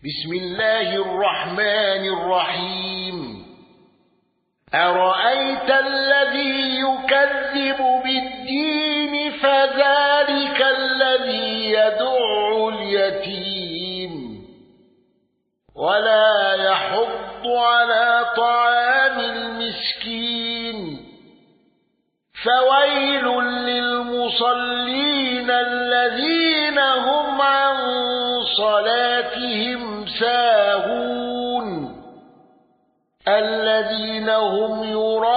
بسم الله الرحمن الرحيم أرأيت الذي يكذب بالدين فذلك الذي يدع اليتيم ولا يحض على طعام المسكين فويل للمصلين الذين هم عن صلاتهم ساهون الذين هم يراءون